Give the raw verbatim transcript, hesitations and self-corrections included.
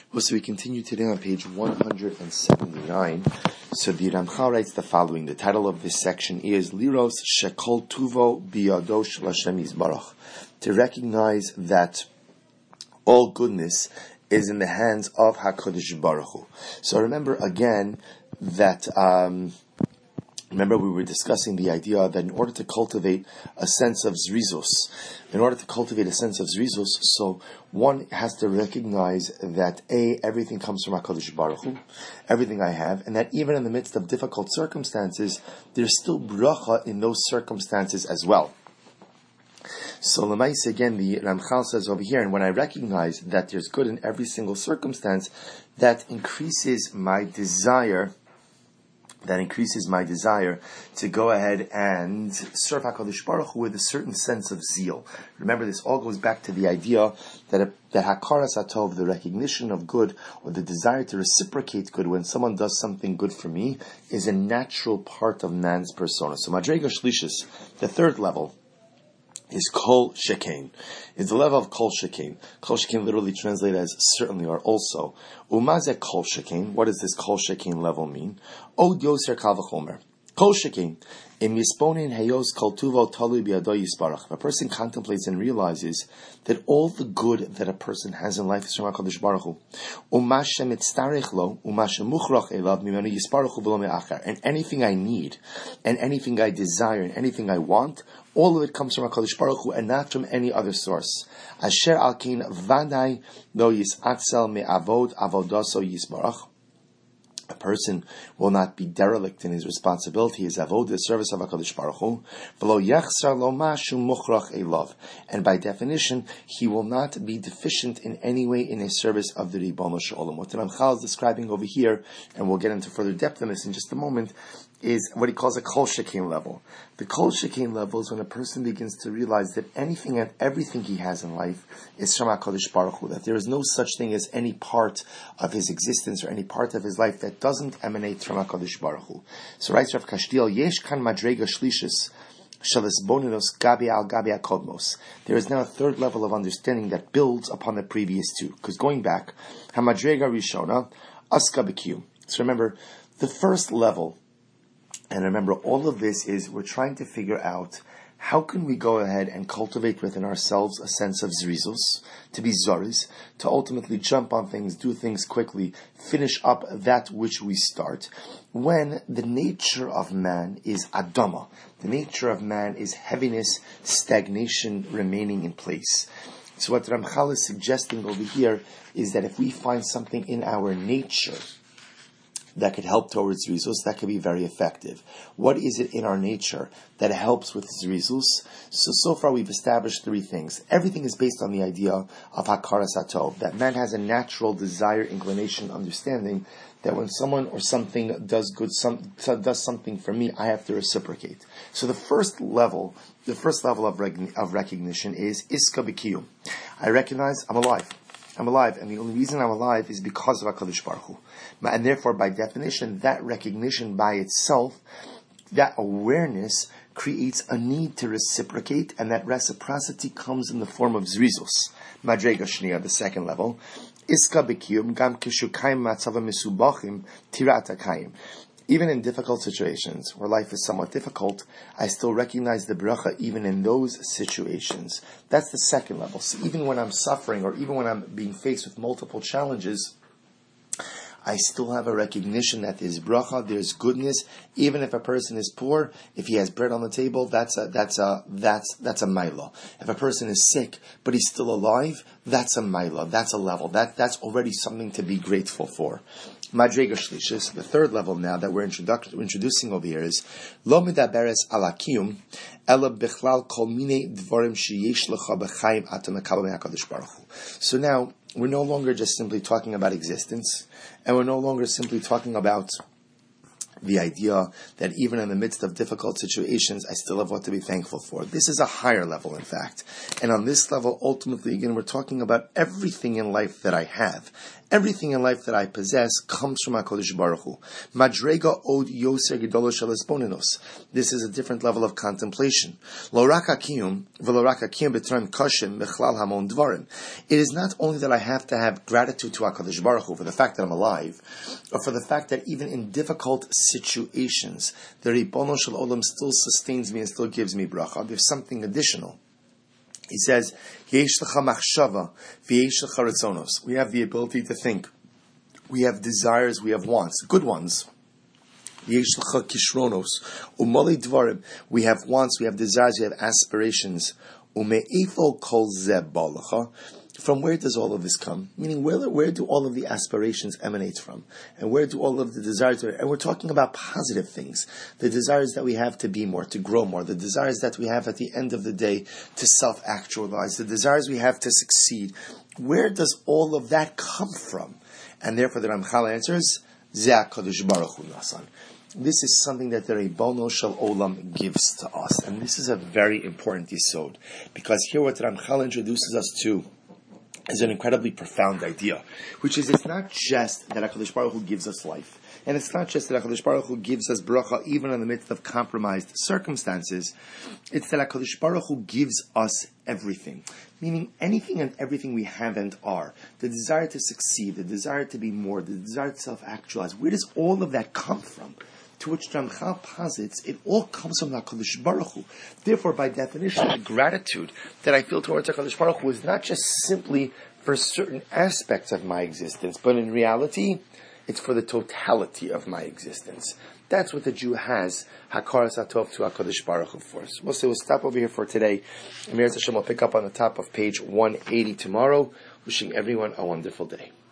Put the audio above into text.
Well, so we continue today on page one hundred seventy-nine. So the Ramchal writes the following. The title of this section is Liros Shekol Tuvo Biyado Shel Hashem Yisbarach. To recognize that all goodness is in the hands of HaKadosh Baruch Hu. So remember again that... Um, Remember, we were discussing the idea that in order to cultivate a sense of zrizus, in order to cultivate a sense of zrizus, so one has to recognize that A, everything comes from HaKadosh Baruch Hu, everything I have, and that even in the midst of difficult circumstances, there's still bracha in those circumstances as well. So Lamaisa, again, the Ramchal says over here, and when I recognize that there's good in every single circumstance, that increases my desire that increases my desire to go ahead and serve HaKadosh Baruch Hu with a certain sense of zeal. Remember, this all goes back to the idea that a, that Hakaras Hatov, the recognition of good, or the desire to reciprocate good when someone does something good for me, is a natural part of man's persona. So Madrega Shlishis, the third level, is Kol Shekain. Is the level of Kol Shekain. Kol Shekain literally translated as certainly or also. Umaze Kol Shekain. What does this Kol Shekain level mean? Od Yoser Kal V'chomer. Kol Shekain. Im Yisponin Heyos Kol Tuvo Talui B'Yado Yisbarach. If a person contemplates and realizes that all the good that a person has in life is from HaKadosh Baruch Hu. Umashe Mitztarech Lo, Umashe Muchrach Elav Mimenu Yisbarach Hu V'lo Me'achar. And anything I need, and anything I desire, and anything I want, all of it comes from HaKadosh Baruch Hu and not from any other source. Asher alkin vadai lo yisatzel me'avod avodaso yisbarach. A person will not be derelict in his responsibility, his avod, the service of HaKadosh Baruch Hu. V'lo yachsar lo mashu muchrach elav. And by definition, he will not be deficient in any way in his service of the Ribono Shel Olam. What the Ramchal is describing over here, and we'll get into further depth in this in just a moment, is what he calls a Kol Shekain level. The Kol Shekain level is when a person begins to realize that anything and everything he has in life is from HaKadosh Baruch Hu, that there is no such thing as any part of his existence or any part of his life that doesn't emanate from HaKadosh Baruch Hu. So writes Rav Kashtiel, Yesh kan madrega shlishis shalasboninos gabi al gabi akodmos. There is now a third level of understanding that builds upon the previous two. Because going back, hamadrega rishona aska b'kiyum. So remember, the first level. And remember, all of this is we're trying to figure out how can we go ahead and cultivate within ourselves a sense of zrizus, to be zoris, to ultimately jump on things, do things quickly, finish up that which we start, when the nature of man is adama. The nature of man is heaviness, stagnation, remaining in place. So what Ramchal is suggesting over here is that if we find something in our nature that could help towards zrizus, that could be very effective. What is it in our nature that helps with zrizus? So, so far we've established three things. Everything is based on the idea of hakaras hatov, that man has a natural desire, inclination, understanding that when someone or something does good, some, does something for me, I have to reciprocate. So the first level, the first level of, rec- of recognition is iska b'kiyum. I recognize I'm alive. I'm alive, and the only reason I'm alive is because of HaKadosh Baruch Hu. And therefore, by definition, that recognition by itself, that awareness, creates a need to reciprocate, and that reciprocity comes in the form of zrizus. Madrega Shniya, the second level. Iska b'kiyum gam kishukayim matzava misubachim tirat hakayim. Even in difficult situations, where life is somewhat difficult, I still recognize the bracha even in those situations. That's the second level. So even when I'm suffering, or even when I'm being faced with multiple challenges, I still have a recognition that there's bracha, there's goodness. Even if a person is poor, if he has bread on the table, that's a that's a that's that's a maila. If a person is sick but he's still alive, that's a maila. That's a level. That that's already something to be grateful for. Madrega Shlishis, the third level now that we're introdu- introducing over here is Lo medaberes ala kiyum ela bichlal kol minei dvarim sheyesh lecha b'chaim atam mekabel me'HaKadosh Baruch Hu. So now we're no longer just simply talking about existence, and we're no longer simply talking about the idea that even in the midst of difficult situations, I still have what to be thankful for. This is a higher level, in fact. And on this level, ultimately, again, we're talking about everything in life that I have. Everything in life that I possess comes from HaKadosh Baruch Hu. Madrega od yoser gedolo shel esponenos. This is a different level of contemplation. Lo rak hakiyum v'lo rak hakiyum b'tram kashim mechlal hamon dvarim. It is not only that I have to have gratitude to HaKadosh Baruch Hu for the fact that I'm alive, or for the fact that even in difficult situations, the Ribono Shel Olam still sustains me and still gives me bracha. There's something additional. He says, "Yesh lecha machshava v'yesh lecha ratzonos." We have the ability to think. We have desires. We have wants, good ones. Yesh lecha kishronos umali dvarim. We have wants. We have desires. We have aspirations. Ume'ifo kol zeh balacha. From where does all of this come? Meaning, where, where do all of the aspirations emanate from? And where do all of the desires... And we're talking about positive things. The desires that we have to be more, to grow more. The desires that we have at the end of the day to self-actualize. The desires we have to succeed. Where does all of that come from? And therefore the Ramchal answers, Zeh HaKadosh Baruch Hu Nasan. This is something that the Ribono Shel Olam gives to us. And this is a very important yesod. Because here what Ramchal introduces us to is an incredibly profound idea, which is it's not just that HaKadosh Baruch Hu gives us life, and it's not just that HaKadosh Baruch Hu gives us bracha even in the midst of compromised circumstances. It's that HaKadosh Baruch Hu gives us everything, meaning anything and everything we have and are. The desire to succeed, the desire to be more, the desire to self-actualize. Where does all of that come from? To which Ramchal posits, it all comes from HaKadosh Baruch Hu. Therefore, by definition, the gratitude that I feel towards HaKadosh Baruch Hu is not just simply for certain aspects of my existence, but in reality, it's for the totality of my existence. That's what the Jew has Hakaras Hatov to HaKadosh Baruch Hu for. So we'll say we'll stop over here for today. And Me'ez Hashem will pick up on the top of page one eighty tomorrow. Wishing everyone a wonderful day.